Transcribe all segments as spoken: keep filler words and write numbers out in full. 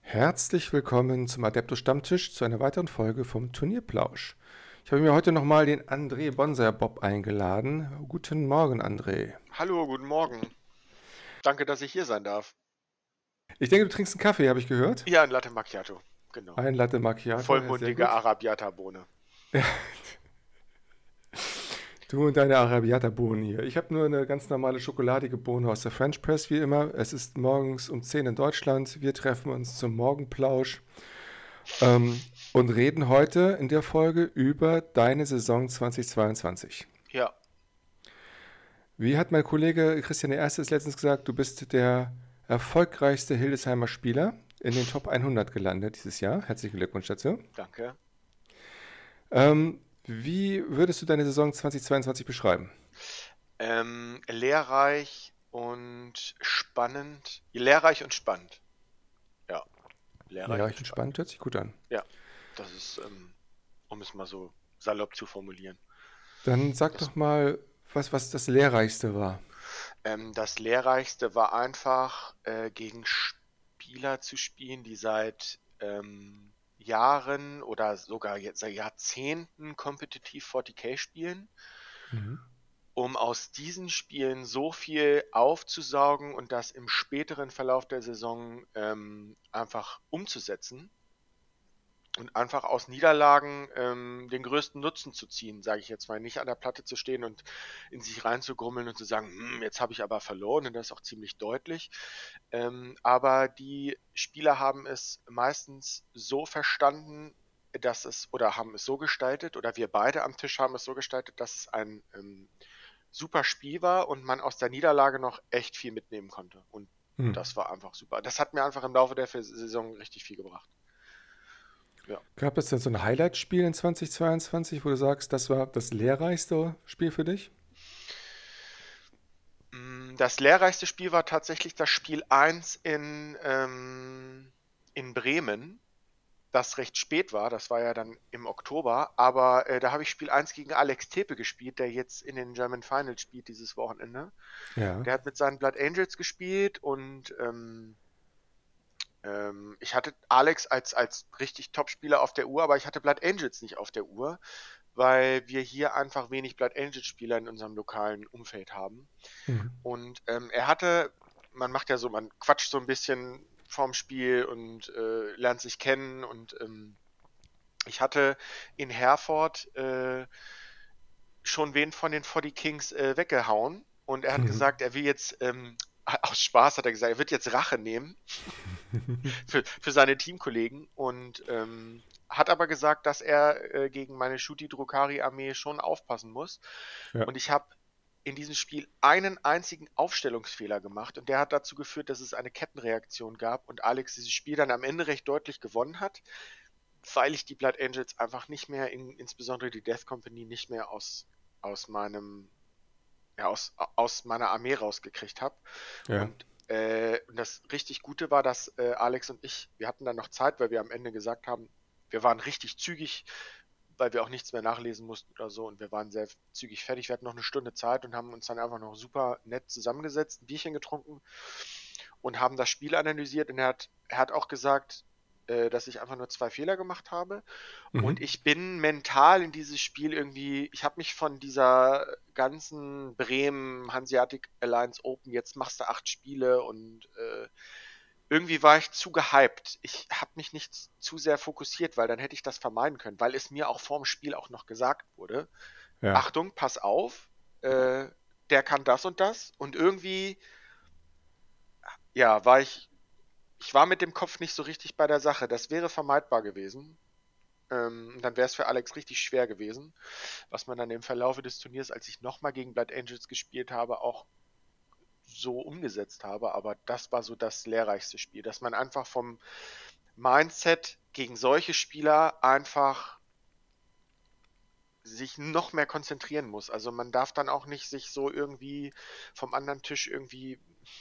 Herzlich willkommen zum Adeptus Stammtisch zu einer weiteren Folge vom Turnierplausch. Ich habe mir heute nochmal den André Bonser Bob eingeladen. Guten Morgen, André. Hallo, guten Morgen. Danke, dass ich hier sein darf. Ich denke, du trinkst einen Kaffee, habe ich gehört. Ja, ein Latte Macchiato, genau. Ein Latte Macchiato, ja, sehr Vollmundige gut. Arabiata-Bohne. Du und deine Arabiata-Bohnen hier. Ich habe nur eine ganz normale schokoladige Bohne aus der French Press, wie immer. Es ist morgens um zehn in Deutschland. Wir treffen uns zum Morgenplausch ähm, und reden heute in der Folge über deine Saison zweitausendzweiundzwanzig. Ja, Wie hat mein Kollege Christian der Erste letztens gesagt, du bist der erfolgreichste Hildesheimer Spieler in den Top hundert gelandet dieses Jahr. Herzlichen Glückwunsch dazu. danke. Ähm, wie würdest du deine Saison zweitausendzweiundzwanzig beschreiben? Ähm, lehrreich und spannend. Lehrreich und spannend. Ja, lehrreich und Lehrreich und spannend. spannend, hört sich gut an. Ja, das ist, ähm, um es mal so salopp zu formulieren. Dann sag Das, doch mal, was, was das Lehrreichste war. ähm, das Lehrreichste war einfach, äh, gegen Spieler zu spielen, die seit ähm, Jahren oder sogar jetzt seit Jahrzehnten kompetitiv vierzig K spielen, Mhm. um aus diesen Spielen so viel aufzusaugen und das im späteren Verlauf der Saison ähm, einfach umzusetzen und einfach aus Niederlagen ähm, den größten Nutzen zu ziehen, sage ich jetzt mal. Nicht an der Platte zu stehen und in sich reinzugrummeln und zu sagen, hm, jetzt habe ich aber verloren, und das ist auch ziemlich deutlich. Ähm, aber die Spieler haben es meistens so verstanden, dass es, oder haben es so gestaltet, oder wir beide am Tisch haben es so gestaltet, dass es ein ähm, super Spiel war und man aus der Niederlage noch echt viel mitnehmen konnte. Und Hm. das war einfach super. Das hat mir einfach im Laufe der Saison richtig viel gebracht. Ja. Gab es denn so ein Highlight-Spiel in zweitausendzweiundzwanzig, wo du sagst, das war das lehrreichste Spiel für dich? Mm, Das lehrreichste Spiel war tatsächlich das Spiel eins in, ähm, in Bremen, das recht spät war. Das war ja dann im Oktober. Aber äh, da habe ich Spiel eins gegen Alex Tepe gespielt, der jetzt in den German Finals spielt dieses Wochenende. Ja. Der hat mit seinen Blood Angels gespielt und ähm, ähm, ich hatte Alex als, als richtig Top-Spieler auf der Uhr, aber ich hatte Blood Angels nicht auf der Uhr, weil wir hier einfach wenig Blood Angels-Spieler in unserem lokalen Umfeld haben. Mhm. Und ähm, er hatte, man macht ja so, man quatscht so ein bisschen vorm Spiel und äh, lernt sich kennen. Und ähm, ich hatte in Herford äh, schon wen von den vierzig Kings äh, weggehauen. Und er hat gesagt, er will jetzt, ähm, aus Spaß hat er gesagt, er wird jetzt Rache nehmen für, für seine Teamkollegen. Und ähm, hat aber gesagt, dass er äh, gegen meine Shuti Drukari Armee schon aufpassen muss. Ja. Und ich habe in diesem Spiel einen einzigen Aufstellungsfehler gemacht und der hat dazu geführt, dass es eine Kettenreaktion gab und Alex dieses Spiel dann am Ende recht deutlich gewonnen hat, weil ich die Blood Angels einfach nicht mehr, in, insbesondere die Death Company, nicht mehr aus, aus meinem, ja, aus, aus meiner Armee rausgekriegt habe. Ja. Und, äh, und das richtig Gute war, dass äh, Alex und ich, wir hatten dann noch Zeit, weil wir am Ende gesagt haben, wir waren richtig zügig, weil wir auch nichts mehr nachlesen mussten oder so, und wir waren sehr zügig fertig. Wir hatten noch eine Stunde Zeit und haben uns dann einfach noch super nett zusammengesetzt, ein Bierchen getrunken und haben das Spiel analysiert. Und er hat, er hat auch gesagt, äh, dass ich einfach nur zwei Fehler gemacht habe. Und Mhm. ich bin mental in dieses Spiel irgendwie, ich habe mich von dieser ganzen Bremen Hanseatic Alliance Open, jetzt machst du acht Spiele und äh, irgendwie war ich zu gehypt. Ich habe mich nicht zu sehr fokussiert, weil dann hätte ich das vermeiden können, weil es mir auch vorm Spiel auch noch gesagt wurde. Ja. Achtung, pass auf, äh, der kann das und das. Und irgendwie, ja, war ich, ich war mit dem Kopf nicht so richtig bei der Sache. Das wäre vermeidbar gewesen. Ähm, dann wäre es für Alex richtig schwer gewesen, was man dann im Verlaufe des Turniers, als ich nochmal gegen Blood Angels gespielt habe, auch so umgesetzt habe. Aber das war so das lehrreichste Spiel, dass man einfach vom Mindset gegen solche Spieler einfach sich noch mehr konzentrieren muss. Also man darf dann auch nicht sich so irgendwie vom anderen Tisch irgendwie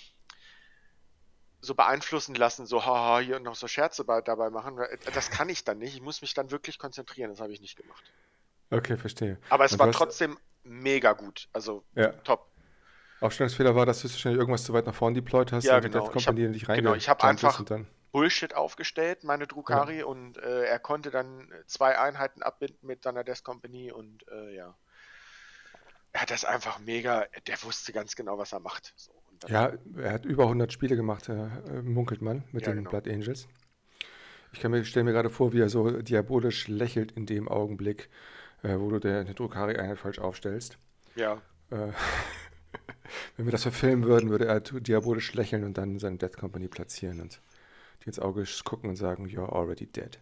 so beeinflussen lassen, so haha, hier und noch so Scherze bei, dabei machen. Das kann ich dann nicht. Ich muss mich dann wirklich konzentrieren. Das habe ich nicht gemacht. Okay, verstehe. Aber es Und du war hast, trotzdem mega gut. Also ja, top. Aufstellungsfehler war, dass du wahrscheinlich irgendwas zu weit nach vorne deployed hast Ja, und die Death genau. Ich habe Company in dich genau, ich habe reingejumpt ist einfach und dann. Bullshit aufgestellt, meine Ja. Drukari, und äh, er konnte dann zwei Einheiten abbinden mit seiner Death Company und äh, ja. Er hat das einfach mega, der wusste ganz genau, was er macht. So, und dann, Ja, er hat über hundert Spiele gemacht, äh, munkelt man, mit ja, den genau. Blood Angels. Ich kann mir, stelle mir gerade vor, wie er so diabolisch lächelt in dem Augenblick, äh, wo du der, eine Druckari-Einheit falsch aufstellst. Ja. Äh, wenn wir das verfilmen würden, würde er tu- diabolisch lächeln und dann seine Death Company platzieren und dir ins Auge gucken und sagen, you're already dead.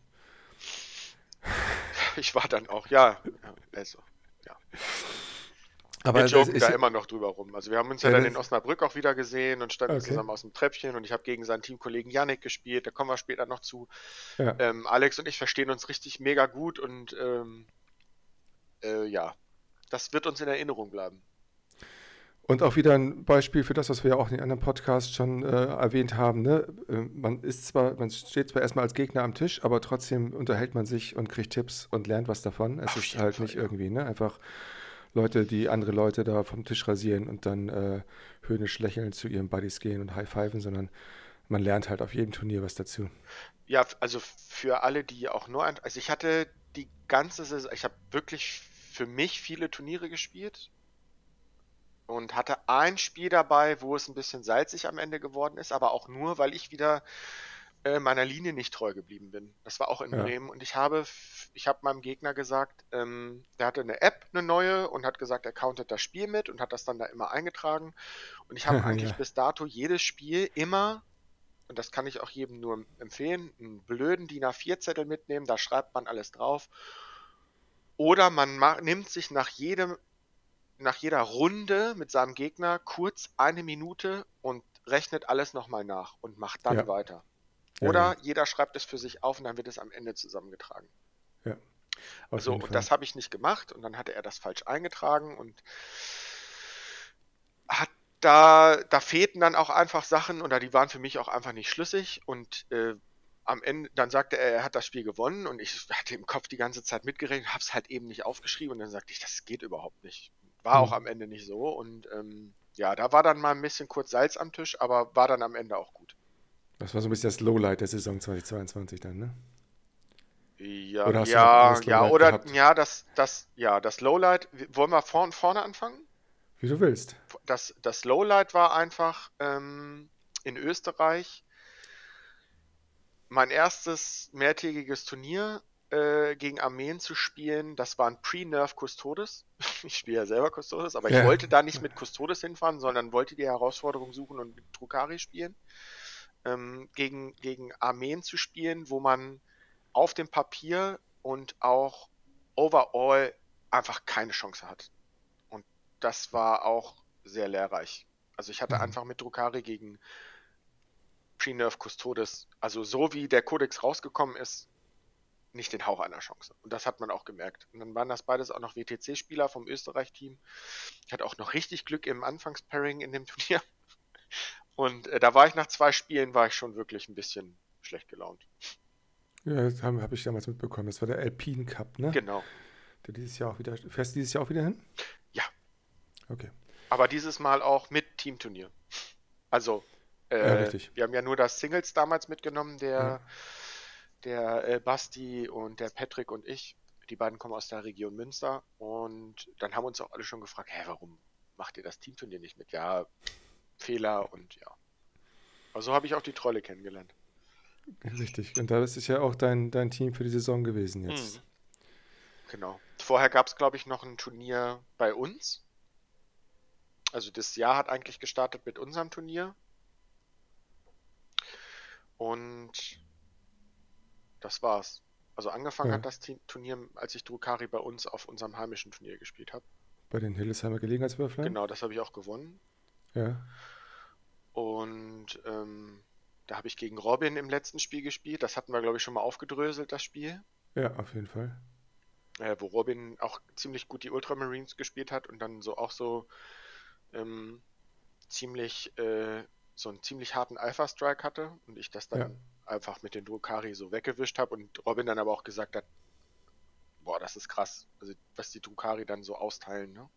Ich war dann auch, ja, ja, also, ja. Wir Aber das joken da ist, immer noch drüber rum. Also wir haben uns ja ja, dann das, in Osnabrück auch wieder gesehen und standen okay, zusammen aus dem Treppchen und ich habe gegen seinen Teamkollegen Yannick gespielt, da kommen wir später noch zu. ja. Ähm, Alex und ich verstehen uns richtig mega gut und ähm, äh, ja, das wird uns in Erinnerung bleiben. Und auch wieder ein Beispiel für das, was wir ja auch in den anderen Podcasts schon äh, erwähnt haben. Ne? Äh, man ist zwar, man steht zwar erstmal als Gegner am Tisch, aber trotzdem unterhält man sich und kriegt Tipps und lernt was davon. Es Auf ist jeden halt Fall, nicht ja. irgendwie, ne? Einfach Leute, die andere Leute da vom Tisch rasieren und dann äh, höhnisch lächelnd zu ihren Buddies gehen und high-fiven, sondern man lernt halt auf jedem Turnier was dazu. Ja, f- also für alle, die auch nur ein, also ich hatte die ganze Saison, ich habe wirklich für mich viele Turniere gespielt und hatte ein Spiel dabei, wo es ein bisschen salzig am Ende geworden ist, aber auch nur, weil ich wieder äh, meiner Linie nicht treu geblieben bin. Das war auch in Ja, Bremen und ich habe, f- ich habe meinem Gegner gesagt, ähm, der hatte eine App, eine neue und hat gesagt, er countet das Spiel mit und hat das dann da immer eingetragen und ich habe eigentlich ja, bis dato jedes Spiel immer, und das kann ich auch jedem nur empfehlen, einen blöden DIN A vier Zettel mitnehmen, da schreibt man alles drauf. Oder man ma- nimmt sich nach jedem, nach jeder Runde mit seinem Gegner kurz eine Minute und rechnet alles nochmal nach und macht dann ja, weiter. ja, ja, Oder jeder schreibt es für sich auf und dann wird es am Ende zusammengetragen. ja, auf Also, jeden und Fall. das habe ich nicht gemacht und dann hatte er das falsch eingetragen und hat da, da fehlten dann auch einfach Sachen oder die waren für mich auch einfach nicht schlüssig und äh, am Ende, dann sagte er, er hat das Spiel gewonnen und ich hatte im Kopf die ganze Zeit mitgerechnet, habe es halt eben nicht aufgeschrieben und dann sagte ich, das geht überhaupt nicht. War Hm. auch am Ende nicht so und ähm, ja, da war dann mal ein bisschen kurz Salz am Tisch, aber war dann am Ende auch gut. Das war so ein bisschen das Lowlight der Saison zweitausendzweiundzwanzig dann, ne? Ja, Oder hast du noch ein ja, anderes ja, Lowlight oder gehabt? ja, das, das, ja, das Lowlight, wollen wir vorn, vorne anfangen? Wie du willst. Das, das Lowlight war einfach ähm, in Österreich mein erstes mehrtägiges Turnier äh, gegen Armeen zu spielen. Das war ein Pre-Nerf Custodes. Ich spiele ja selber Custodes, aber ich Ja, wollte da nicht mit Custodes hinfahren, sondern wollte die Herausforderung suchen und mit Drukari spielen. Ähm, gegen, gegen Armeen zu spielen, wo man auf dem Papier und auch overall einfach keine Chance hat. Und das war auch sehr lehrreich. Also ich hatte mhm. einfach mit Drukari gegen Pre-Nerf Custodes, also so wie der Codex rausgekommen ist, nicht den Hauch einer Chance. Und das hat man auch gemerkt. Und dann waren das beides auch noch W T C-Spieler vom Österreich-Team. Ich hatte auch noch richtig Glück im Anfangspairing in dem Turnier. Und äh, da war ich nach zwei Spielen, war ich schon wirklich ein bisschen schlecht gelaunt. Ja, das habe hab ich damals mitbekommen. Das war der Alpine Cup, ne? Genau. Der dieses Jahr auch wieder. Fährst du dieses Jahr auch wieder hin? Ja, Okay. aber dieses Mal auch mit Teamturnier. Also, Ja, äh, richtig. wir haben ja nur das Singles damals mitgenommen, Ja. der, der äh, Basti und der Patrick und ich. Die beiden kommen aus der Region Münster. Und dann haben uns auch alle schon gefragt, hä, warum macht ihr das Teamturnier nicht mit? Ja, Fehler und ja. Also habe ich auch die Trolle kennengelernt. Richtig. Und da ist es ja auch dein, dein Team für die Saison gewesen Mhm, jetzt. genau. Vorher gab es, glaube ich, noch ein Turnier bei uns. Also das Jahr hat eigentlich gestartet mit unserem Turnier. Und das war's. Also angefangen Ja. hat das Ti- Turnier, als ich Drukari bei uns auf unserem heimischen Turnier gespielt habe. Bei den Hildesheimer Gelegenheitswürflern. Genau, das habe ich auch gewonnen. Ja. Und ähm, da habe ich gegen Robin im letzten Spiel gespielt. Das hatten wir, glaube ich, schon mal aufgedröselt, das Spiel. Ja, auf jeden Fall. Äh, wo Robin auch ziemlich gut die Ultramarines gespielt hat und dann so auch so ähm, ziemlich äh, so einen ziemlich harten Alpha-Strike hatte und ich das Ja. dann einfach mit den Drukari so weggewischt habe und Robin dann aber auch gesagt hat, boah, das ist krass, also was die Drukari dann so austeilen, ne?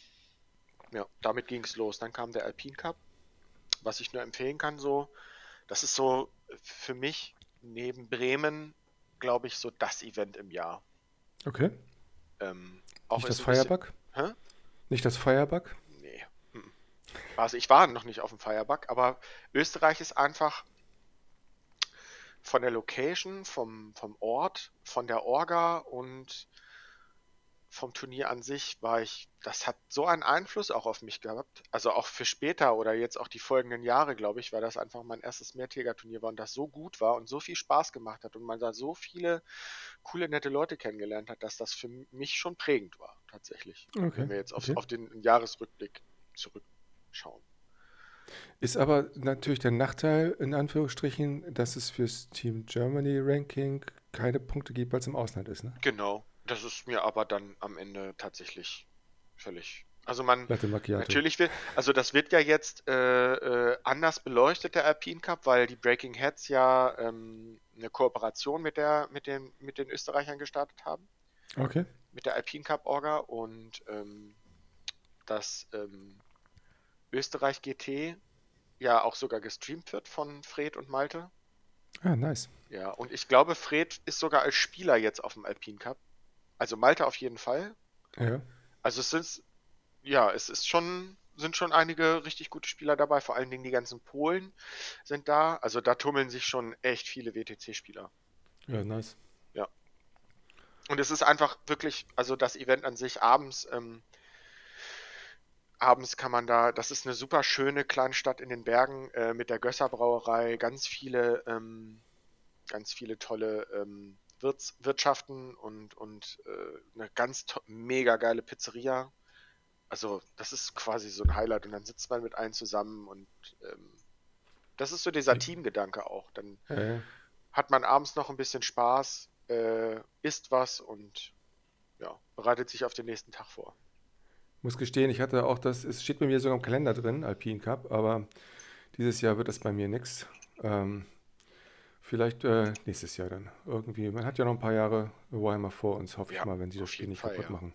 Ja, damit ging es los. Dann kam der Alpine Cup, was ich nur empfehlen kann so. das ist so für mich neben Bremen, glaube ich, so das Event im Jahr. Okay. Ähm, auch Nicht ist das ein bisschen, Firebug? hä? Nicht das Firebug? Nee. mm. Also ich war noch nicht auf dem Firebug, aber Österreich ist einfach von der Location, vom, vom Ort, von der Orga und vom Turnier an sich war ich, das hat so einen Einfluss auch auf mich gehabt. Also auch für später oder jetzt auch die folgenden Jahre, glaube ich, weil das einfach mein erstes Mehrtäger-Turnier war und das so gut war und so viel Spaß gemacht hat und man da so viele coole, nette Leute kennengelernt hat, dass das für mich schon prägend war, tatsächlich. Okay, Wenn wir jetzt auf, okay. auf den Jahresrückblick zurückschauen. Ist aber natürlich der Nachteil, in Anführungsstrichen, dass es fürs Team Germany Ranking keine Punkte gibt, weil es im Ausland ist, ne? Genau, das ist mir aber dann am Ende tatsächlich völlig. Also man, Latte Macchiato. natürlich will, also das wird ja jetzt äh, äh, anders beleuchtet, der Alpine Cup, weil die Breaking Heads ja ähm, eine Kooperation mit der, mit den, mit den Österreichern gestartet haben, Okay. mit der Alpine Cup Orga und ähm, das ähm, Österreich G T ja auch sogar gestreamt wird von Fred und Malte. Ah, nice. Ja, und ich glaube, Fred ist sogar als Spieler jetzt auf dem Alpine Cup. Also Malte auf jeden Fall. Ja. Also es sind, ja, es ist schon, sind schon einige richtig gute Spieler dabei, vor allen Dingen die ganzen Polen sind da. Also da tummeln sich schon echt viele W T C-Spieler. Ja, nice. Ja. Und es ist einfach wirklich, also das Event an sich abends, ähm, abends kann man da, das ist eine super schöne kleine Stadt in den Bergen äh, mit der Gösser Brauerei, ganz viele, ähm, ganz viele tolle ähm, Wirts Wirtschaften und, und äh, eine ganz to- mega geile Pizzeria. Also, das ist quasi so ein Highlight und dann sitzt man mit allen zusammen und ähm, das ist so dieser Teamgedanke auch. Dann Ja, ja. hat man abends noch ein bisschen Spaß, äh, isst was und ja, bereitet sich auf den nächsten Tag vor. Muss gestehen, ich hatte auch das, es steht bei mir sogar im Kalender drin, Alpine Cup, aber dieses Jahr wird es bei mir nichts. Ähm, vielleicht äh, nächstes Jahr dann. Irgendwie. Man hat ja noch ein paar Jahre Warhammer vor uns, hoffe ich Ja, mal, wenn sie das auf Spiel jeden nicht Fall, kaputt ja. machen.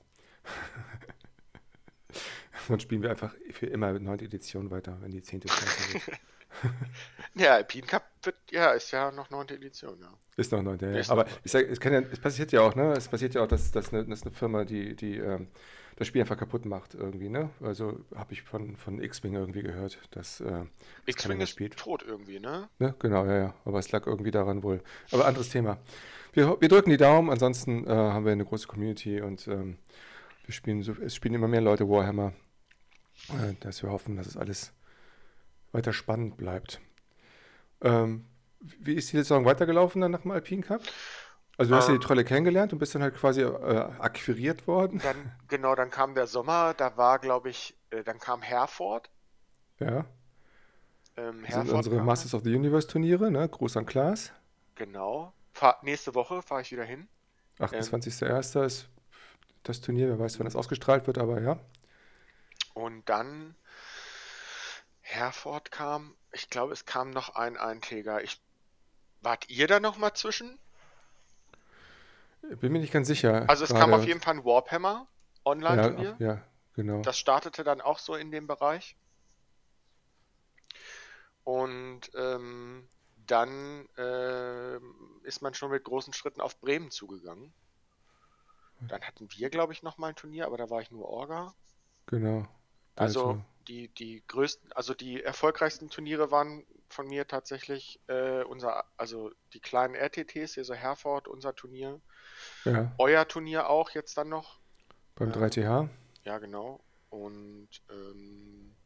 Dann spielen wir einfach für immer mit neunte Edition weiter, wenn die zehnte scheiße wird. Der Alpine Cup wird, ja, ist ja noch neunte Edition, ja. Ist noch neunte, ja. Ist noch Aber neun. ich sag, es, kann ja, es passiert ja auch, ne? Es passiert ja auch, dass, dass, eine, dass eine Firma, die, die ähm, das Spiel einfach kaputt macht irgendwie, ne? Also habe ich von, von X-Wing irgendwie gehört, dass äh, das keiner X-Wing mehr ist spielt. tot irgendwie, ne? Ne? Genau, ja, ja. Aber es lag irgendwie daran wohl. Aber anderes Thema. Wir, wir drücken die Daumen, ansonsten äh, haben wir eine große Community und ähm, wir spielen so, es spielen immer mehr Leute Warhammer, äh, dass wir hoffen, dass es alles weiter spannend bleibt. Ähm, wie ist die Saison weitergelaufen dann nach dem Alpine Cup? Also du hast ja die Ähm, Trolle kennengelernt und bist dann halt quasi äh, akquiriert worden. dann, genau, dann kam der Sommer, da war, glaube ich, äh, dann kam Herford. Ja, Ähm, das sind Herford unsere kam dann. Masters of the Universe Turniere, ne? Gruß an Klaas. Genau. Fahr, nächste Woche fahre ich wieder hin. Ähm, achtundzwanzigster erster ist das Turnier, wer weiß, wann das mhm. ausgestrahlt wird, aber ja. Und dann Herford kam, ich glaube, es kam noch ein Eintäger. Ich, wart ihr da noch mal zwischen? Bin mir nicht ganz sicher Also es kam auf gerade. jeden Fall ein Warhammer Ja, auf- Online-Turnier. ja, genau. Das startete dann auch so in dem Bereich. Und ähm, dann ähm, ist man schon mit großen Schritten auf Bremen zugegangen. Dann hatten wir, glaube ich, noch mal ein Turnier, aber da war ich nur Orga. Genau. Also Also, die, die größten, also die erfolgreichsten Turniere waren von mir tatsächlich äh, unser, also die kleinen R T Ts, hier so Herford, unser Turnier. ja, Euer Turnier auch jetzt dann noch. beim Ähm, drei T H. ja, genau. Und ähm,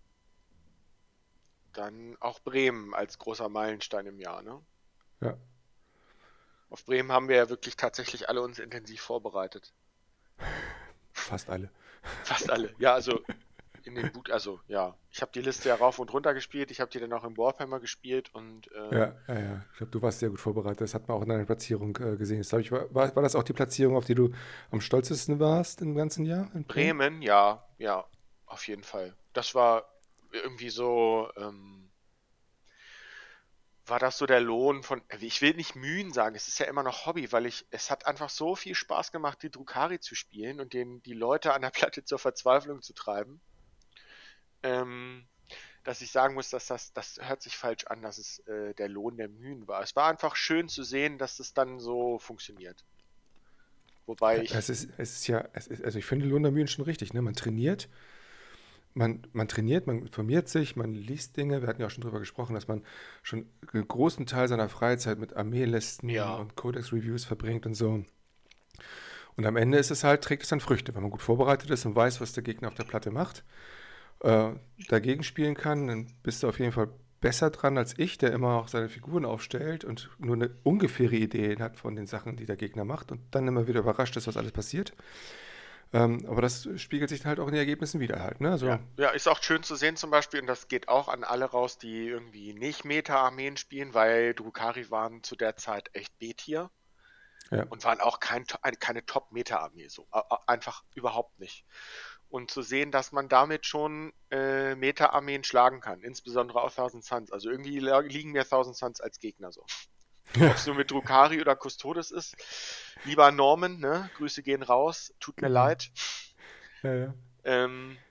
dann auch Bremen als großer Meilenstein im Jahr, ne? Ja, Auf Bremen haben wir ja wirklich tatsächlich alle uns intensiv vorbereitet. fast alle. Fast alle. Ja, also in den Boot, also ja, ich habe die Liste ja rauf und runter gespielt, ich habe die dann auch im Warhammer gespielt und äh, Ja, ja, ja. Ich glaube, du warst sehr gut vorbereitet. Das hat man auch in deiner Platzierung äh, gesehen. Das, glaub ich, war, war, war das auch die Platzierung, auf die du am stolzesten warst im ganzen Jahr in Bremen? Bremen, ja, ja, auf jeden Fall. Das war irgendwie so, ähm, war das so der Lohn von, ich will nicht Mühen sagen, es ist ja immer noch Hobby, weil ich, es hat einfach so viel Spaß gemacht, die Drukhari zu spielen und den, die Leute an der Platte zur Verzweiflung zu treiben. Ähm, dass ich sagen muss, dass das, das hört sich falsch an, dass es äh, der Lohn der Mühen war. Es war einfach schön zu sehen, dass es dann so funktioniert. Wobei Es ich, ist, es ist ja, es ist, also ich finde Lohn der Mühen schon richtig, ne? Man trainiert, man, man trainiert, man informiert sich, man liest Dinge. Wir hatten ja auch schon drüber gesprochen, dass man schon einen großen Teil seiner Freizeit mit Armeelisten ja, und Codex-Reviews verbringt und so. Und am Ende ist es halt, trägt es dann Früchte, wenn man gut vorbereitet ist und weiß, was der Gegner auf der Platte macht, äh, dagegen spielen kann, dann bist du auf jeden Fall besser dran als ich, der immer auch seine Figuren aufstellt und nur eine ungefähre Idee hat von den Sachen, die der Gegner macht und dann immer wieder überrascht ist, was alles passiert. Ähm, aber das spiegelt sich halt auch in den Ergebnissen wieder halt, ne? ja, Also, ja, ist auch schön zu sehen zum Beispiel, und das geht auch an alle raus, die irgendwie nicht Meta-Armeen spielen, weil Drukhari waren zu der Zeit echt B-Tier ja. und waren auch kein, keine Top-Meta-Armee, so A- a- einfach überhaupt nicht. Und zu sehen, dass man damit schon äh, Meta-Armeen schlagen kann, insbesondere auf Thousand Suns. Also irgendwie la- liegen mir Thousand Suns als Gegner so. Ob es nur mit Drukhari oder Custodes ist. Lieber Norman, ne? Grüße gehen raus, tut mir Genau. leid. Ja, ja. Ähm,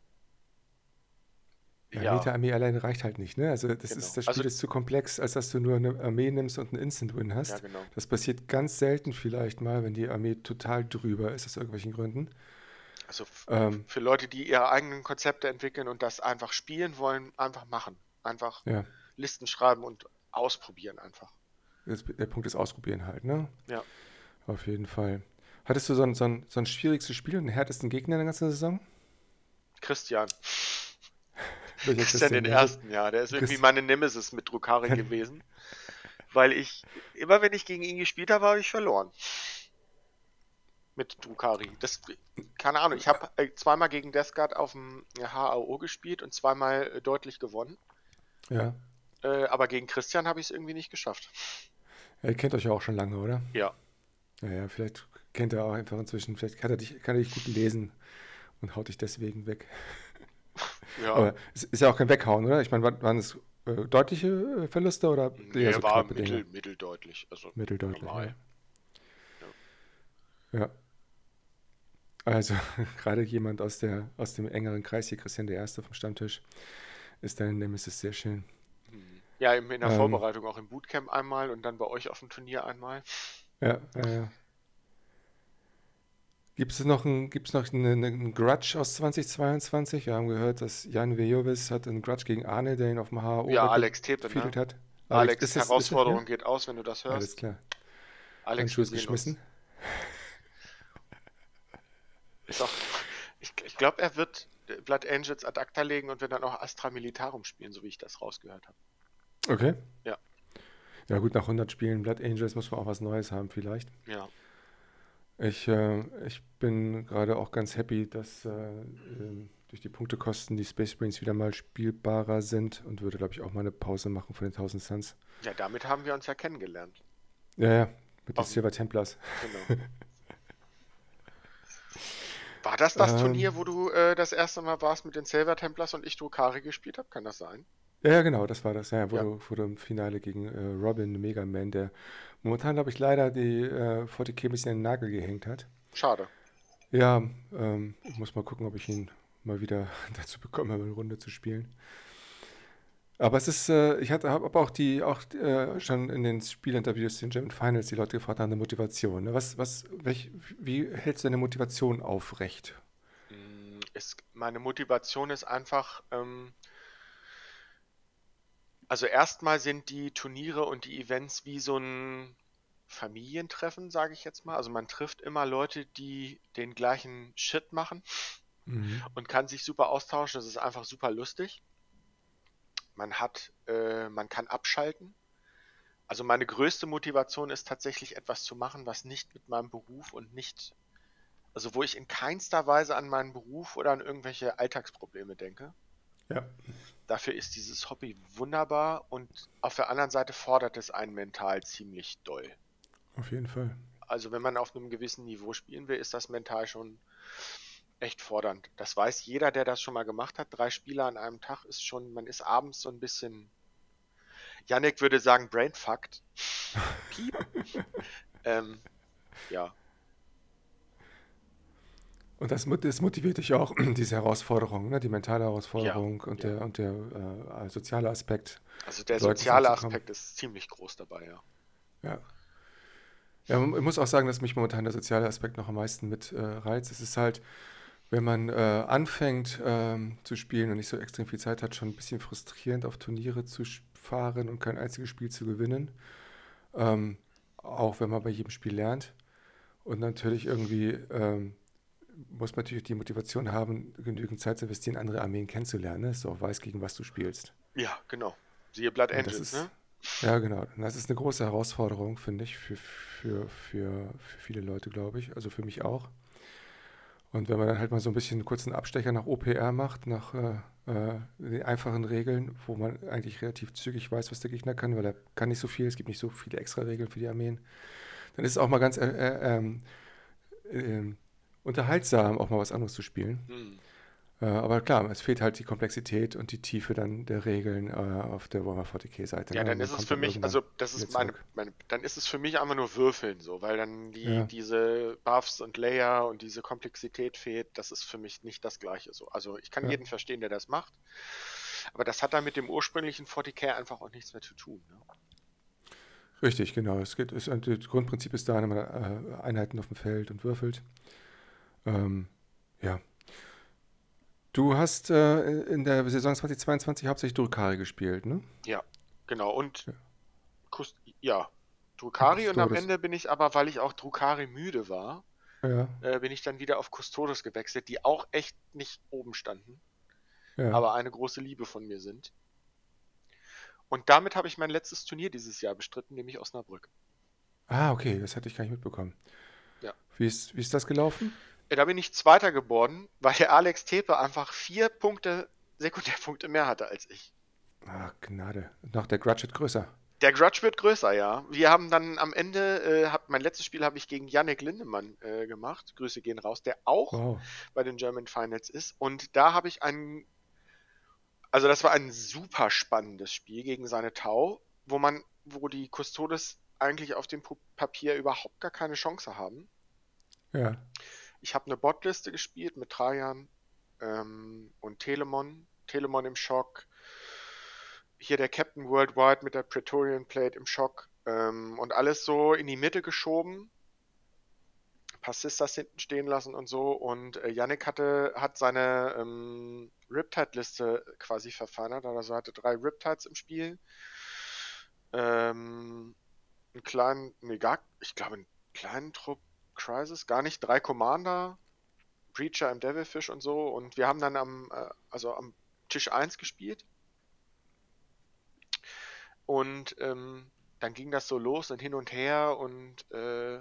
Ja, ja, Meta-Armee alleine reicht halt nicht, ne? Also das ist, genau. das Also, Spiel ist zu komplex, als dass du nur eine Armee nimmst und einen Instant-Win ja, hast. genau. Das passiert ganz selten vielleicht mal, wenn die Armee total drüber ist aus irgendwelchen Gründen. Also f- Ähm, für Leute, die ihre eigenen Konzepte entwickeln und das einfach spielen wollen, einfach machen. Einfach ja, Listen schreiben und ausprobieren einfach. das, der Punkt ist ausprobieren halt, ne? Ja. Auf jeden Fall. Hattest du so ein, so ein, so ein schwierigstes Spiel und den härtesten Gegner in der ganzen Saison? Christian. Welcher Christian Christian? den Ja, so, Ersten, ja. Der ist irgendwie Chris, meine Nemesis mit Drukhari gewesen. Weil ich, immer wenn ich gegen ihn gespielt habe, habe ich verloren. Mit Drukhari. Das, keine Ahnung, ich habe äh, zweimal gegen Deathguard auf dem H A O gespielt und zweimal äh, deutlich gewonnen. ja. Äh, aber gegen Christian habe ich es irgendwie nicht geschafft. Ja, ihr kennt euch ja auch schon lange, oder? Ja, Naja, vielleicht kennt er auch einfach inzwischen, vielleicht kann er dich, kann er dich gut lesen und haut dich deswegen weg. ja. Aber es ist ja auch kein Weghauen, oder? Ich meine, waren, waren es äh, deutliche äh, Verluste oder eher Nee, so war knappe Dinge? mittel, mitteldeutlich. Also Mitteldeutlich, ja. normal. Ja. Ja. Also, gerade jemand aus der, aus dem engeren Kreis hier, Christian der Erste vom Stammtisch, ist dein Nemesis sehr schön. Hm. Ja, in in der Ähm, Vorbereitung auch im Bootcamp einmal und dann bei euch auf dem Turnier einmal. ja, ja, ja. Gibt es noch ein, gibt's noch eine, eine, einen Grudge aus zweitausendzweiundzwanzig? Wir haben gehört, dass Jan Vejovis hat einen Grudge gegen Arne, der ihn auf dem H A O Ja, Alex Tepe, weggefiedelt ne? hat. Alex, Alex, ist es, ist es, ja? Herausforderung geht aus, wenn du das Alles hörst. klar. Alex, Handschuh wir ist sehen geschmissen. uns. Ist auch, ich, ich glaube, er wird Blood Angels ad acta legen und wird dann auch Astra Militarum spielen, so wie ich das rausgehört habe. Okay. Ja, Ja gut, nach hundert Spielen Blood Angels muss man auch was Neues haben vielleicht. ja. Ich, äh, ich bin gerade auch ganz happy, dass äh, ähm, durch die Punktekosten die Space Marines wieder mal spielbarer sind und würde, glaube ich, auch mal eine Pause machen von den tausend Suns. Ja, damit haben wir uns ja kennengelernt. Ja, ja, mit den Auf, dem- Silver Templars. genau. War das das Ähm, Turnier, wo du äh, das erste Mal warst mit den Silver Templars und ich Drukhari gespielt habe? Kann das sein? ja, ja, genau, das war das. Ja, wo Ja, du, wo du im Finale gegen äh, Robin, Mega Man, der momentan, glaube ich, leider die äh, vierzig K ein bisschen in den Nagel gehängt hat. schade. Ja, ähm, muss mal gucken, ob ich ihn mal wieder dazu bekomme, eine Runde zu spielen. Aber es ist, äh, ich hatte, habe aber auch die, auch äh, schon in den Spielinterviews, den German Finals, die Leute gefragt nach der Motivation. Ne? Was, was, welch, wie hältst du deine Motivation aufrecht? Mm, Ist, meine Motivation ist einfach, ähm, also erstmal sind die Turniere und die Events wie so ein Familientreffen, sage ich jetzt mal. Also man trifft immer Leute, die den gleichen Shit machen Mhm. und kann sich super austauschen. Das ist einfach super lustig. Man hat, äh, man kann abschalten. Also meine größte Motivation ist tatsächlich etwas zu machen, was nicht mit meinem Beruf und nicht, also wo ich in keinster Weise an meinen Beruf oder an irgendwelche Alltagsprobleme denke. Ja, Dafür ist dieses Hobby wunderbar und auf der anderen Seite fordert es einen mental ziemlich doll. auf jeden Fall. Also wenn man auf einem gewissen Niveau spielen will, ist das mental schon echt fordernd. Das weiß jeder, der das schon mal gemacht hat. Drei Spiele an einem Tag ist schon, man ist abends so ein bisschen, Yannick würde sagen, brainfucked. Piep. Ähm, ja, Und das, mot- das motiviert dich auch, diese Herausforderung, ne? Die mentale Ja, Herausforderung und ja. der, und der äh, soziale Aspekt, Also der mit Leuten soziale zusammenzukommen. Aspekt ist ziemlich groß dabei, ja. Ja. Ja, man- ich muss auch sagen, dass mich momentan der soziale Aspekt noch am meisten mit äh, reizt. Es ist halt, wenn man äh, anfängt ähm, zu spielen und nicht so extrem viel Zeit hat, schon ein bisschen frustrierend auf Turniere zu sch- fahren und kein einziges Spiel zu gewinnen. Ähm, Auch wenn man bei jedem Spiel lernt. Und natürlich irgendwie ähm, muss man natürlich die Motivation haben, genügend Zeit zu investieren, andere Armeen kennenzulernen, ne? Dass du auch weißt, gegen was du spielst. Ja, genau. Siehe Blood Und das Angels, ist, ne? ja genau, und das ist eine große Herausforderung, finde ich, für, für, für, für viele Leute, glaube ich. Also für mich auch. Und wenn man dann halt mal so ein bisschen einen kurzen Abstecher nach O P R macht, nach äh, äh, den einfachen Regeln, wo man eigentlich relativ zügig weiß, was der Gegner kann, weil er kann nicht so viel, es gibt nicht so viele extra Regeln für die Armeen, dann ist es auch mal ganz äh, äh, ähm, ähm, unterhaltsam, auch mal was anderes zu spielen. Hm. Äh, aber klar, es fehlt halt die Komplexität und die Tiefe dann der Regeln äh, auf der Warhammer forty K-Seite. Ja, Ne? Und dann ist man es kommt für dann mich, irgendwann also das ist wieder meine, zurück. meine, dann ist es für mich einfach nur Würfeln so, weil dann die, Ja, diese Buffs und Layer und diese Komplexität fehlt, das ist für mich nicht das Gleiche so. Also ich kann ja, jeden verstehen, der das macht, aber das hat dann mit dem ursprünglichen forty K einfach auch nichts mehr zu tun. Ne? richtig, genau. Es geht, es, das Grundprinzip ist da, man äh, Einheiten auf dem Feld und würfelt. Ähm, ja. Du hast äh, in der Saison zwanzig zweiundzwanzig hauptsächlich Drukari gespielt, ne? Ja, genau. Und Ja. Kust ja, Und Drukari und am Custodes. Ende bin ich aber, weil ich auch Drukari müde war, Ja, äh, bin ich dann wieder auf Custodes gewechselt, die auch echt nicht oben standen, ja. aber eine große Liebe von mir sind. Und damit habe ich mein letztes Turnier dieses Jahr bestritten, nämlich Osnabrück. Ah, okay, das hatte ich gar nicht mitbekommen. Ja. Wie ist, wie ist das gelaufen? Ja, da bin ich Zweiter geworden, weil der Alex Tepe einfach vier Punkte, Sekundärpunkte mehr hatte als ich. Ah, Gnade. Noch der Grudge wird größer. Der Grudge wird größer, ja. Wir haben dann am Ende, äh, hab, mein letztes Spiel habe ich gegen Yannick Lindemann äh, gemacht. Grüße gehen raus, der auch Wow. bei den German Finals ist. Und da habe ich einen, also das war ein super spannendes Spiel gegen seine Tau, wo man, wo die Custodes eigentlich auf dem Pu- Papier überhaupt gar keine Chance haben. Ja, Ich habe eine Botliste gespielt mit Trajan ähm, und Telemon. Telemon im Schock. Hier der Captain Worldwide mit der Praetorian Plate im Schock. Ähm, und alles so in die Mitte geschoben. Passistas hinten stehen lassen und so. Und äh, Yannick hatte, hat seine ähm, Riptide-Liste quasi verfeinert. Also hatte drei Riptides im Spiel. Ähm, einen kleinen, nee, gar, ich glaube, einen kleinen Trupp Crisis, gar nicht. Drei Commander, Breacher im Devilfish und so. Und wir haben dann am, äh, also am Tisch eins gespielt. Und ähm, dann ging das so los und hin und her und, äh,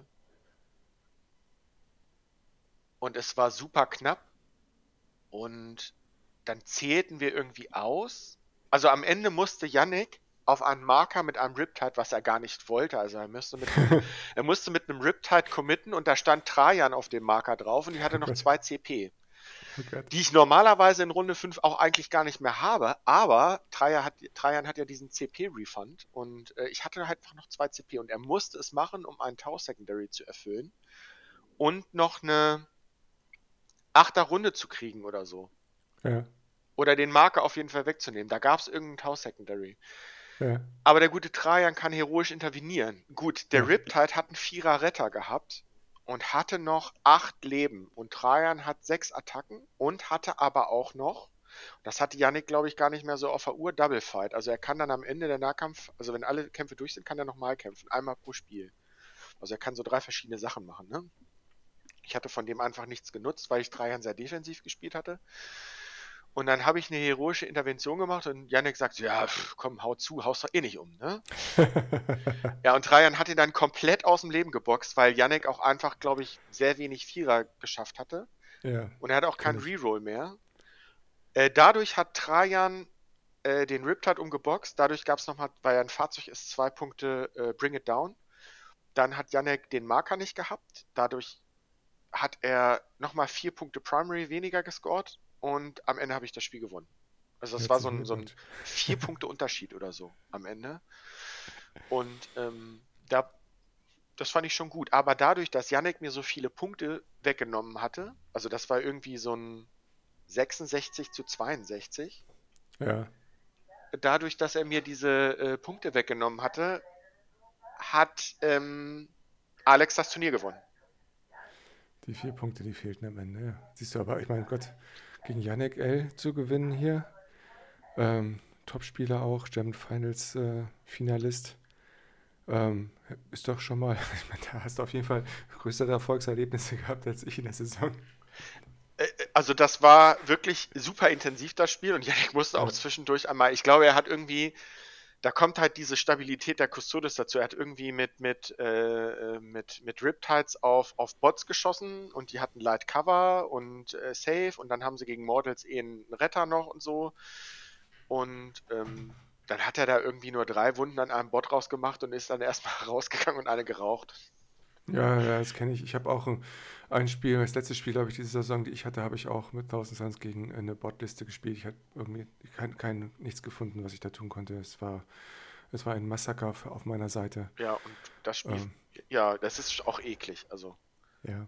und es war super knapp. Und dann zählten wir irgendwie aus. Also am Ende musste Yannick auf einen Marker mit einem Riptide, was er gar nicht wollte. Also er musste mit einem, er musste mit einem Riptide committen und da stand Trajan auf dem Marker drauf und ich hatte oh noch Gott, zwei C P. oh Gott. Die ich normalerweise in Runde fünf auch eigentlich gar nicht mehr habe, aber Trajan hat, Trajan hat ja diesen C P-Refund und äh, ich hatte halt einfach noch zwei C P und er musste es machen, um einen Tau Secondary zu erfüllen und noch eine Achter Runde zu kriegen oder so. Ja, Oder den Marker auf jeden Fall wegzunehmen. Da gab es irgendeinen Tau Secondary. ja, Aber der gute Trajan kann heroisch intervenieren. Gut, der ja. Riptide hat einen Vierer Retter gehabt und hatte noch acht Leben. Und Trajan hat sechs Attacken und hatte aber auch noch, das hatte Yannick, glaube ich, gar nicht mehr so auf der Uhr, Double Fight. Also er kann dann am Ende der Nahkampf, also wenn alle Kämpfe durch sind, kann er nochmal kämpfen. Einmal pro Spiel. Also er kann so drei verschiedene Sachen machen. Ne? Ich hatte von dem einfach nichts genutzt, weil ich Trajan sehr defensiv gespielt hatte. Und dann habe ich eine heroische Intervention gemacht und Yannick sagt, ja, pff, komm, hau zu, haust doch eh nicht um, ne? Ja, und Trajan hat ihn dann komplett aus dem Leben geboxt, weil Yannick auch einfach, glaube ich, sehr wenig Vierer geschafft hatte. Ja, Und er hatte auch kenne keinen ich. Reroll mehr. Äh, dadurch hat Trajan äh, den Riptide umgeboxt. Dadurch gab es nochmal, weil er ein Fahrzeug ist, zwei Punkte äh, Bring It Down. Dann hat Yannick den Marker nicht gehabt. Dadurch hat er nochmal vier Punkte Primary weniger gescored. Und am Ende habe ich das Spiel gewonnen. Also das war so Herzlichen ein, so ein Glückwunsch. vier Punkte Unterschied oder so am Ende. Und ähm, da das fand ich schon gut. Aber dadurch, dass Yannick mir so viele Punkte weggenommen hatte, also das war irgendwie so ein sechsundsechzig zu zweiundsechzig, Ja, dadurch, dass er mir diese äh, Punkte weggenommen hatte, hat ähm, Alex das Turnier gewonnen. die vier Punkte, die fehlten am Ende. Ja. Siehst du aber, ich meine, Gott, gegen Yannick L. zu gewinnen hier. Ähm, Topspieler auch, German Finals äh, Finalist. Ähm, ist doch schon mal, ich meine, da hast du auf jeden Fall größere Erfolgserlebnisse gehabt als ich in der Saison. Äh, äh, Also das war wirklich super intensiv, das Spiel. Und Yannick musste auch Ja, zwischendurch einmal, ich glaube, er hat irgendwie, da kommt halt diese Stabilität der Custodes dazu. Er hat irgendwie mit, mit, äh, äh, mit, mit Riptides auf, auf Bots geschossen und die hatten Light Cover und äh, Safe und dann haben sie gegen Mortals eh einen Retter noch und so. Und ähm, dann hat er da irgendwie nur drei Wunden an einem Bot rausgemacht und ist dann erstmal rausgegangen und eine geraucht. ja, ja, das kenne ich. Ich habe auch ein, ein Spiel, das letzte Spiel, glaube ich, diese Saison, die ich hatte, habe ich auch mit tausend Suns gegen eine Botliste gespielt. Ich habe irgendwie kein, kein, nichts gefunden, was ich da tun konnte. Es war, es war ein Massaker auf auf meiner Seite. Ja, und das Spiel, Ähm, ja, das ist auch eklig. Also, ja.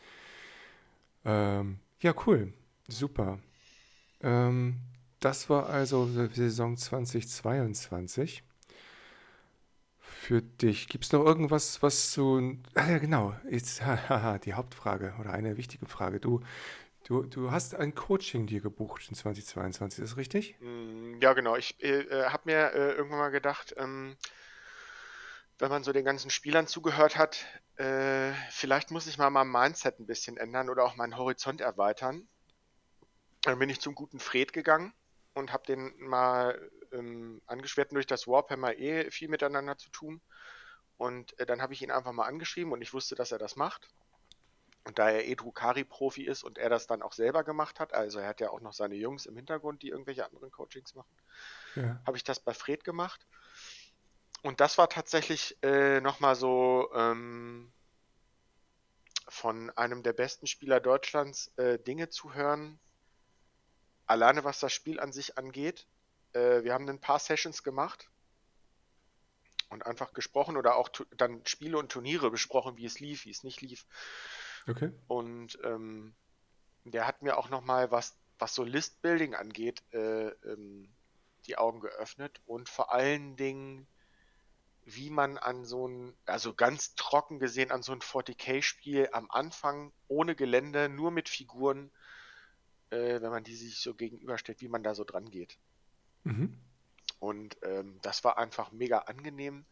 Ähm, ja, cool. Super. Ähm, das war also die Saison zwanzig zweiundzwanzig. Für dich. Gibt es noch irgendwas, was du. Ah ja, genau. Jetzt, haha, die Hauptfrage oder eine wichtige Frage. Du, du, du hast ein Coaching dir gebucht in zwanzig zweiundzwanzig, ist das richtig? mh, ja, genau. Ich äh, äh, habe mir äh, irgendwann mal gedacht, ähm, wenn man so den ganzen Spielern zugehört hat, äh, vielleicht muss ich mal mein Mindset ein bisschen ändern oder auch meinen Horizont erweitern. Dann bin ich zum guten Fred gegangen und habe den mal ähm, angeschwert. Durch das Warp haben wir eh viel miteinander zu tun. Und äh, dann habe ich ihn einfach mal angeschrieben und ich wusste, dass er das macht. Und da er eh Drukari-Profi ist und er das dann auch selber gemacht hat, also er hat ja auch noch seine Jungs im Hintergrund, die irgendwelche anderen Coachings machen, Ja. habe ich das bei Fred gemacht. Und das war tatsächlich äh, nochmal so ähm, von einem der besten Spieler Deutschlands äh, Dinge zu hören, alleine was das Spiel an sich angeht. Äh, wir haben ein paar Sessions gemacht und einfach gesprochen oder auch dann Spiele und Turniere besprochen, wie es lief, wie es nicht lief. Okay. Und ähm, der hat mir auch nochmal, was, was so List-Building angeht, äh, ähm, die Augen geöffnet und vor allen Dingen, wie man an so ein, also ganz trocken gesehen, an so ein vierzig K-Spiel am Anfang ohne Gelände, nur mit Figuren, äh, wenn man die sich so gegenüberstellt, wie man da so dran geht. Mhm. Und ähm, das war einfach mega angenehm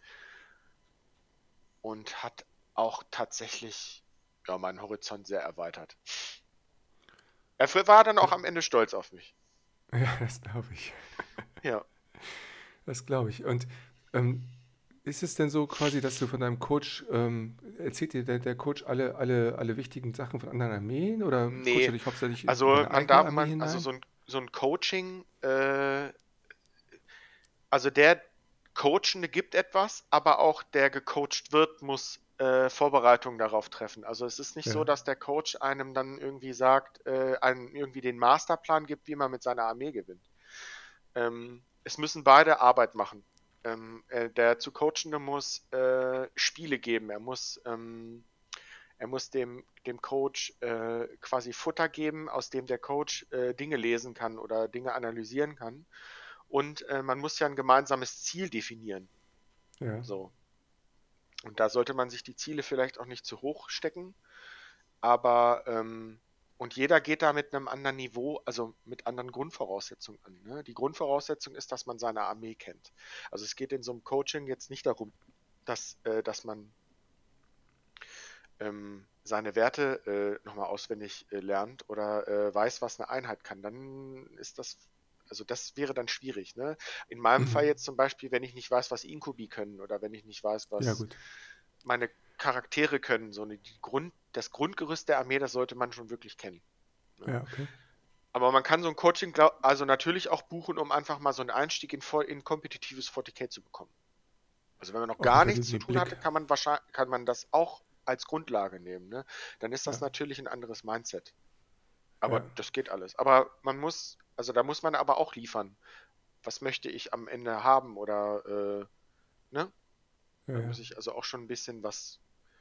und hat auch tatsächlich ja, meinen Horizont sehr erweitert. Er war dann auch am Ende stolz auf mich. Ja, das glaube ich. Ja. Das glaube ich. Und ähm, ist es denn so quasi, dass du von deinem Coach, ähm, erzählt dir der, der Coach alle, alle, alle wichtigen Sachen von anderen Armeen oder coacht Nee, er dich hauptsächlich in also deine man eigene darf, Armee man, also hinein? so ein, so ein Coaching, äh, also der Coachende gibt etwas, aber auch der gecoacht wird, muss äh, Vorbereitungen darauf treffen. Also es ist nicht so, Ja. dass der Coach einem dann irgendwie sagt, äh, einem irgendwie den Masterplan gibt, wie man mit seiner Armee gewinnt. Ähm, es müssen beide Arbeit machen. Ähm, äh, der zu Coachende muss äh, Spiele geben. Er muss, ähm, er muss dem, dem Coach äh, quasi Futter geben, aus dem der Coach äh, Dinge lesen kann oder Dinge analysieren kann. Und äh, man muss ja ein gemeinsames Ziel definieren. Ja. So. Und da sollte man sich die Ziele vielleicht auch nicht zu hoch stecken, aber ähm, und jeder geht da mit einem anderen Niveau, also mit anderen Grundvoraussetzungen an. Ne? Die Grundvoraussetzung ist, dass man seine Armee kennt. Also es geht in so einem Coaching jetzt nicht darum, dass, äh, dass man ähm, seine Werte äh, nochmal auswendig äh, lernt oder äh, weiß, was eine Einheit kann. Dann ist das, also das wäre dann schwierig. Ne? In meinem Fall Mhm. jetzt zum Beispiel, wenn ich nicht weiß, was Inkubi können oder wenn ich nicht weiß, Ja, was gut. meine Charaktere können, so eine, die Grund, das Grundgerüst der Armee, das sollte man schon wirklich kennen. Ne? Ja, okay. Aber man kann so ein Coaching glaub, also natürlich auch buchen, um einfach mal so einen Einstieg in, in kompetitives vierzig K zu bekommen. Also wenn man noch Auf jeden gar Fall nichts den, zu den tun hatte, Blick. kann man wahrscheinlich, kann man das auch als Grundlage nehmen. Ne? Dann ist das Ja, natürlich ein anderes Mindset. ja, Aber das geht alles. Aber man muss, also da muss man aber auch liefern. Was möchte ich am Ende haben? Oder, äh, ne? ja, Da ja. muss ich also auch schon ein bisschen was.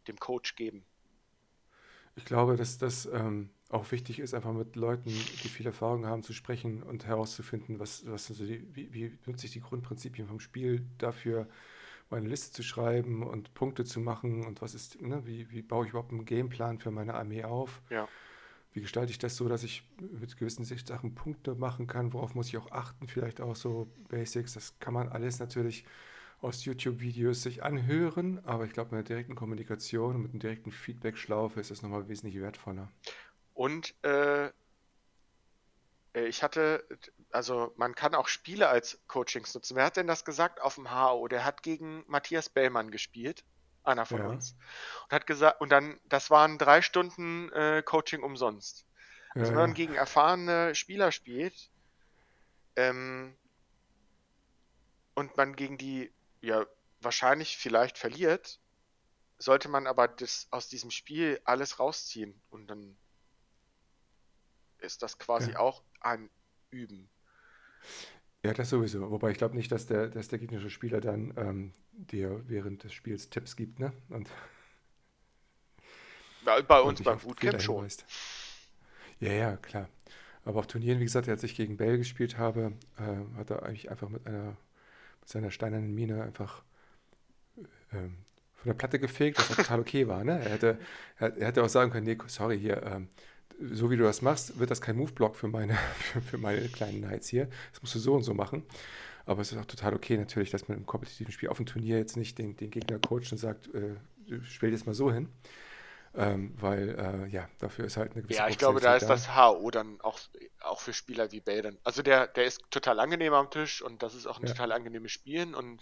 dem Coach geben. Ich glaube, dass das ähm, auch wichtig ist, einfach mit Leuten, die viel Erfahrung haben, zu sprechen und herauszufinden, was, was sind so die, wie, wie nutze ich die Grundprinzipien vom Spiel dafür, meine Liste zu schreiben und Punkte zu machen und was ist, ne, wie, wie baue ich überhaupt einen Gameplan für meine Armee auf? Ja. Wie gestalte ich das so, dass ich mit gewissen Sachen Punkte machen kann? Worauf muss ich auch achten? Vielleicht auch so Basics. Das kann man alles natürlich aus YouTube-Videos sich anhören, aber ich glaube, mit einer direkten Kommunikation und mit einem direkten Feedback-Schlaufe ist das nochmal wesentlich wertvoller. Und äh, äh, ich hatte, also man kann auch Spiele als Coachings nutzen. Wer hat denn das gesagt auf dem H O? Der hat gegen Matthias Bellmann gespielt, einer von Ja, uns. Und hat gesagt, und dann, das waren drei Stunden äh, Coaching umsonst. Also ja, wenn man ja. gegen erfahrene Spieler spielt, ähm, und man gegen die ja wahrscheinlich vielleicht verliert, sollte man aber das aus diesem Spiel alles rausziehen und dann ist das quasi Ja, auch ein Üben. ja, das sowieso. Wobei ich glaube nicht, dass der, dass der gegnerische Spieler dann ähm, dir während des Spiels Tipps gibt, ne? Und, Bei, bei und uns dich beim auf Fehler Bootcamp schon. hinweist. Ja, ja, klar. Aber auf Turnieren, wie gesagt, als ich gegen Bell gespielt habe, äh, hat er eigentlich einfach mit einer, mit seiner steinernen Mine einfach ähm, von der Platte gefegt, was auch total okay war. Ne? Er, hätte, er, er hätte auch sagen können, nee, sorry, hier, ähm, so wie du das machst, wird das kein Move-Block für meine, für, für meine kleinen Knights hier. Das musst du so und so machen. Aber es ist auch total okay natürlich, dass man im kompetitiven Spiel auf dem Turnier jetzt nicht den, den Gegner coacht und sagt, äh, spiel jetzt mal so hin. Ähm, weil, äh, ja, dafür ist halt eine gewisse Ja, ich glaube, da Professionalität ist da. das H O dann auch, auch für Spieler wie Bell dann. Also der, der ist total angenehm am Tisch und das ist auch ein Ja, total angenehmes Spielen und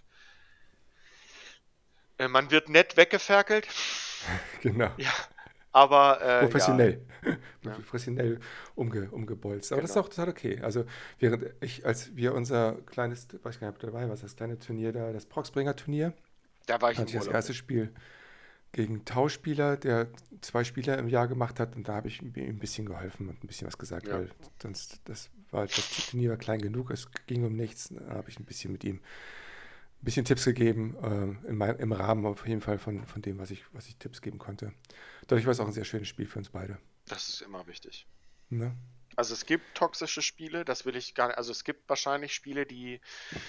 äh, man wird nett weggeferkelt. genau. Ja, aber äh, ja, Professionell. ja, Professionell umge, umgebolzt. Aber das ist genau. auch total okay. Also, während ich, als wir unser kleines, weiß ich gar nicht, ob du dabei warst, das kleine Turnier da, das Proxbringer-Turnier, Da war ich hatte im ich das Urlaub erste mit. Spiel gegen einen Tauschspieler, der zwei Spieler im Jahr gemacht hat. Und da habe ich ihm ein bisschen geholfen und ein bisschen was gesagt, Ja, weil sonst, das war, das Turnier war klein genug, es ging um nichts. Da habe ich ein bisschen mit ihm ein bisschen Tipps gegeben, äh, in mein, im Rahmen auf jeden Fall von, von dem, was ich, was ich Tipps geben konnte. Dadurch war es auch ein sehr schönes Spiel für uns beide. das ist immer wichtig. Ne? Also es gibt toxische Spiele, das will ich gar nicht. Also es gibt wahrscheinlich Spiele, die,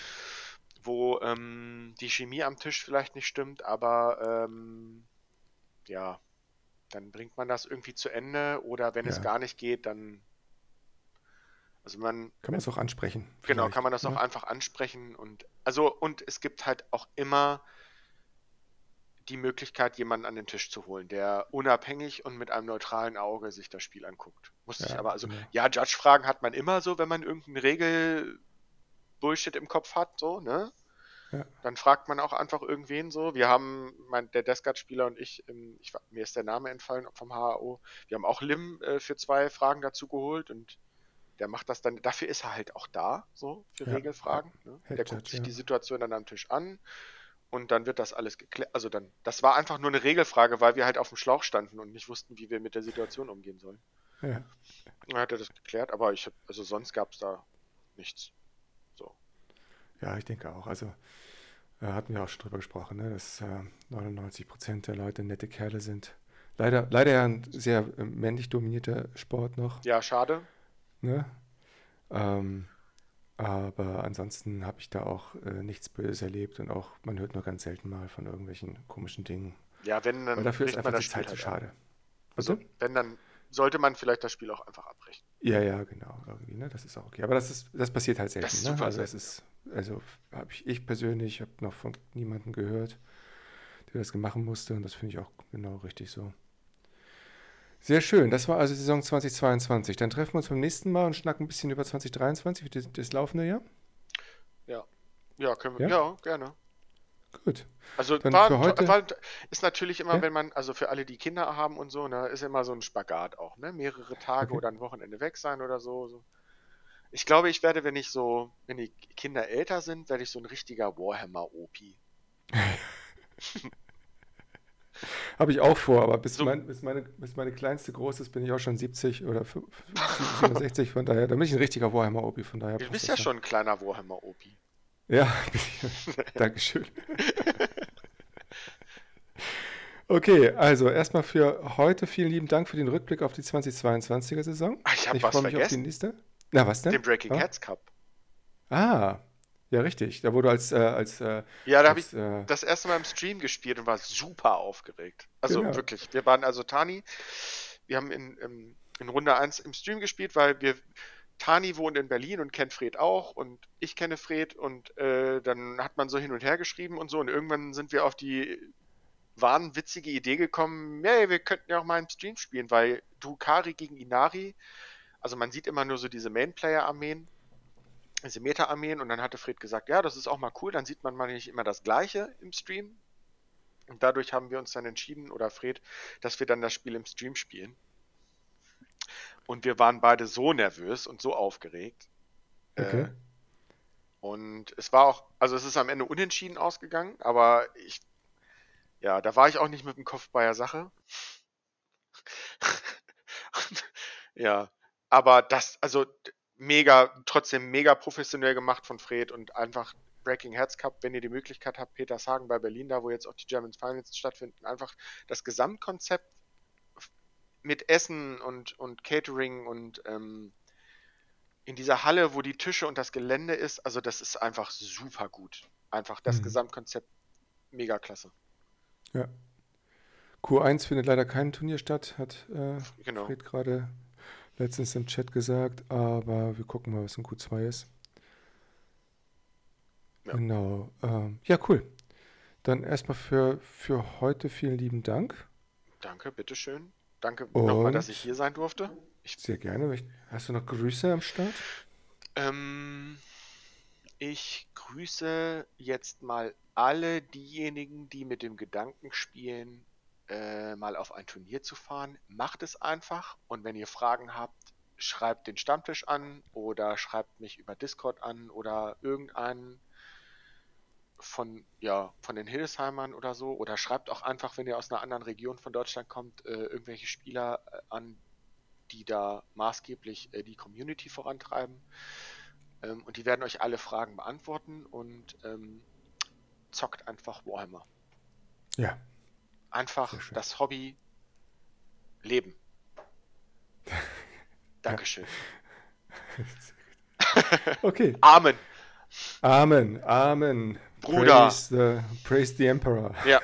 wo ähm, die Chemie am Tisch vielleicht nicht stimmt, aber ähm, ja, dann bringt man das irgendwie zu Ende oder wenn es Ja. gar nicht geht, dann, also man, Kann man wenn, es auch ansprechen, genau, kann vielleicht. man das auch Ne? einfach ansprechen und also und es gibt halt auch immer die Möglichkeit, jemanden an den Tisch zu holen, der unabhängig und mit einem neutralen Auge sich das Spiel anguckt. Muss sich Ja, aber, also, genau. ja, Judge-Fragen hat man immer so, wenn man irgendeine Regel-Bullshit im Kopf hat, so, ne? Ja, Dann fragt man auch einfach irgendwen so. Wir haben, mein, der Descard-Spieler und ich, ähm, ich, mir ist der Name entfallen vom H A O, wir haben auch Lim äh, für zwei Fragen dazu geholt und der macht das dann, dafür ist er halt auch da, so, für ja, ja. Regelfragen. Ne? Der Head guckt Judge, sich ja. die Situation dann am Tisch an und dann wird das alles geklärt. Also dann, das war einfach nur eine Regelfrage, weil wir halt auf dem Schlauch standen und nicht wussten, wie wir mit der Situation umgehen sollen. Ja, Dann hat er das geklärt, aber ich hab, also sonst gab es da nichts. So. ja, ich denke auch. Also, äh, hatten wir auch schon drüber gesprochen, ne, dass äh, neunundneunzig Prozent der Leute nette Kerle sind. Leider, leider ja ein sehr äh, männlich dominierter Sport noch. Ja, schade. Ne? Ähm, aber ansonsten habe ich da auch äh, nichts Böses erlebt und auch, man hört nur ganz selten mal von irgendwelchen komischen Dingen. Ja, wenn, Weil dann dafür ist bricht man einfach das die Spiel Zeit zu halt ab. schade. Bitte? Also, wenn, dann sollte man vielleicht das Spiel auch einfach abbrechen. Ja, ja, genau, irgendwie, ne? Das ist auch okay. Aber das ist, das passiert halt Das selten, ist ne? super Also das selten, ja. ist, also habe ich, ich persönlich habe noch von niemandem gehört, der das machen musste und das finde ich auch genau richtig so. Sehr schön, das war also Saison zwanzig zweiundzwanzig. Dann treffen wir uns beim nächsten Mal und schnacken ein bisschen über zwanzig dreiundzwanzig, das, das laufende Jahr. Ja, ja, können wir, Ja, ja, gerne. gut. Also Dann war, für ein to- heute, war, ein to- ist natürlich immer, ja, wenn man, also für alle, die Kinder haben und so, ne, ist immer so ein Spagat auch, ne? Mehrere Tage okay. oder ein Wochenende weg sein oder so. so. Ich glaube, ich werde, wenn ich so, wenn die Kinder älter sind, werde ich so ein richtiger Warhammer-O P. Habe ich auch vor, aber bis, So, mein, bis, meine, bis meine kleinste groß ist, bin ich auch schon siebzig oder siebenundsechzig, von daher, da bin ich ein richtiger Warhammer-Opi, von daher du passt bist das ja schon. schon ein kleiner Warhammer-O P. Ja, Dankeschön. Okay, also erstmal für heute vielen lieben Dank für den Rückblick auf die zwanzig zweiundzwanziger Saison. Ah, ich habe Ich was freue mich auf die vergessen. nächste. Na, was denn? Den Breaking Ah, Heads Cup. ah, ja, richtig. Da wurde als, äh, als, äh, Ja, da habe ich als, äh, das erste Mal im Stream gespielt und war super aufgeregt. Also genau. wirklich, wir waren also Tani, wir haben in, in, in Runde eins im Stream gespielt, weil wir Tani wohnt in Berlin und kennt Fred auch und ich kenne Fred und äh, dann hat man so hin und her geschrieben und so und irgendwann sind wir auf die wahnwitzige Idee gekommen, hey, wir könnten ja auch mal im Stream spielen, weil Drukari gegen Inari, also man sieht immer nur so diese Main-Player-Armeen, diese Meta-Armeen und dann hatte Fred gesagt, ja, das ist auch mal cool, dann sieht man mal nicht immer das Gleiche im Stream. Und dadurch haben wir uns dann entschieden, oder Fred, dass wir dann das Spiel im Stream spielen. Und wir waren beide so nervös und so aufgeregt. Äh, Okay. und es war auch, also es ist am Ende unentschieden ausgegangen, aber ich, ja, da war ich auch nicht mit dem Kopf bei der Sache. Ja, aber das, also mega, trotzdem mega professionell gemacht von Fred und einfach Breaking Heads Cup, wenn ihr die Möglichkeit habt, Petershagen bei Berlin, da wo jetzt auch die German Finals stattfinden, einfach das Gesamtkonzept mit Essen und, und Catering und ähm, in dieser Halle, wo die Tische und das Gelände ist, also das ist einfach super gut. Einfach das Hm. Gesamtkonzept mega klasse. Ja. Q eins findet leider kein Turnier statt, hat äh, Genau. Fred gerade letztens im Chat gesagt, aber wir gucken mal, was in Q zwei ist. Ja. Genau. Ähm, ja, cool. Dann erstmal für, für heute vielen lieben Dank Danke, bitteschön. Danke nochmal, dass ich und hier sein durfte. Ich, sehr gerne. Hast du noch Grüße am Start? ähm, ich grüße jetzt mal alle diejenigen, die mit dem Gedanken spielen, äh, mal auf ein Turnier zu fahren. Macht es einfach und wenn ihr Fragen habt, schreibt den Stammtisch an oder schreibt mich über Discord an oder irgendeinen von, ja, von den Hildesheimern oder so. Oder schreibt auch einfach, wenn ihr aus einer anderen Region von Deutschland kommt, äh, irgendwelche Spieler äh, an, die da maßgeblich äh, die Community vorantreiben. Ähm, und die werden euch alle Fragen beantworten und ähm, zockt einfach Warhammer. Ja, sehr Einfach schön. das Hobby leben. Ja. Dankeschön. Okay. Amen. Amen. Amen. Bruder. Praise the, praise the Emperor. Ja,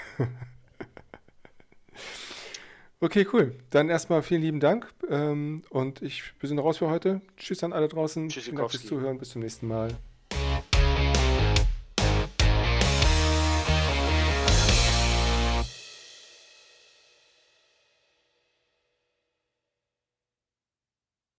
Okay, cool. Dann erstmal vielen lieben Dank. Ähm, und ich, wir sind raus für heute. Tschüss an alle draußen. Vielen Dank fürs Tschüssikowski. Zuhören. Bis zum nächsten Mal.